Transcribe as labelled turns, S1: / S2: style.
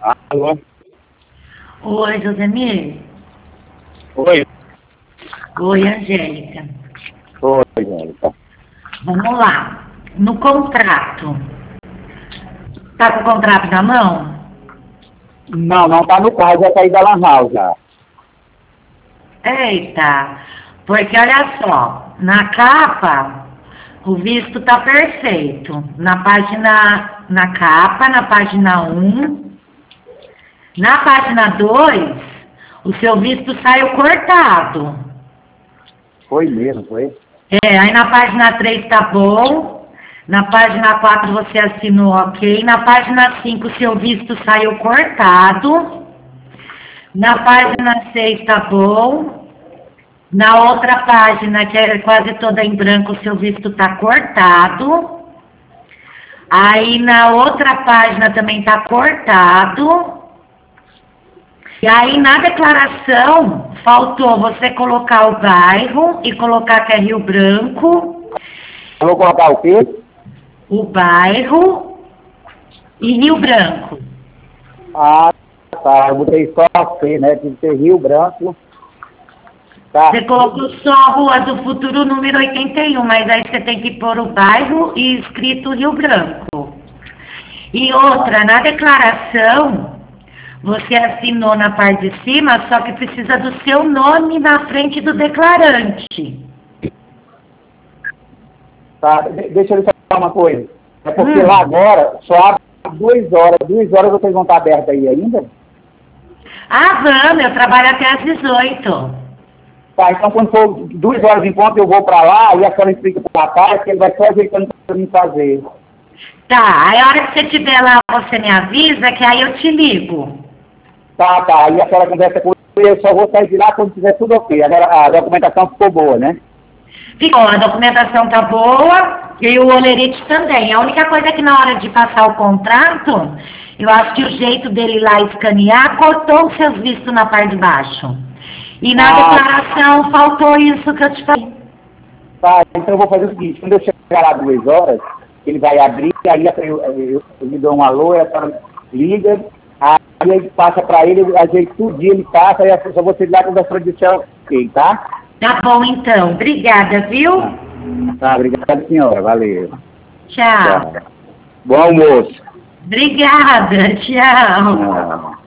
S1: Alô?
S2: Oi, Josemir.
S1: Oi.
S2: Oi, Angélica.
S1: Oi, Angélica.
S2: Vamos lá. No contrato. Tá com o contrato na mão?
S1: Não tá no carro, já saí da Lan House já.
S2: Eita. Porque olha só, na capa, o visto tá perfeito. Na capa, na página 1. Na página 2, o seu visto saiu cortado.
S1: Foi mesmo, foi?
S2: Aí na página 3 tá bom, na página 4 você assinou ok, na página 5 seu visto saiu cortado, na página 6 tá bom, na outra página, que é quase toda em branco, seu visto tá cortado, aí na outra página também tá cortado, e aí na declaração faltou você colocar o bairro e colocar que é Rio Branco.
S1: Eu vou colocar o quê?
S2: O bairro e Rio Branco.
S1: Ah, tá. Eu botei só a C, né? Tem que ser Rio Branco. Tá.
S2: Você colocou só Rua do Futuro número 81, mas aí você tem que pôr o bairro e escrito Rio Branco. E outra, na declaração, você assinou na parte de cima, só que precisa do seu nome na frente do declarante.
S1: Tá. Deixa eu lhe falar uma coisa. É porque lá agora só abre 2 horas. 2 horas vocês vão estar abertos aí ainda?
S2: Ah, vamos, eu trabalho até às 18.
S1: Tá, então quando for 2 horas em ponto eu vou pra lá e a senhora explica pro rapaz que ele vai só ajeitando pra mim fazer.
S2: Tá, aí a hora que você estiver lá, você me avisa que aí eu te ligo.
S1: Tá. Aí a senhora conversa com ele, eu só vou sair de lá quando tiver tudo ok. Agora a documentação ficou boa, né?
S2: Ficou, a documentação tá boa e o olerite também. A única coisa é que na hora de passar o contrato, eu acho que o jeito dele lá escanear cortou os seus vistos na parte de baixo. E na declaração faltou isso que eu te falei.
S1: Tá, então eu vou fazer o seguinte, quando eu chegar lá 2 horas, ele vai abrir, aí eu lhe dou um alô, a senhora liga, aí ele passa pra ele, ajeita tudo, ele passa, aí eu só vou lá quando a senhora disser ok, tá?
S2: Tá bom então, obrigada, viu?
S1: Tá, obrigado senhora, valeu.
S2: Tchau.
S1: Bom almoço.
S2: Obrigada, tchau.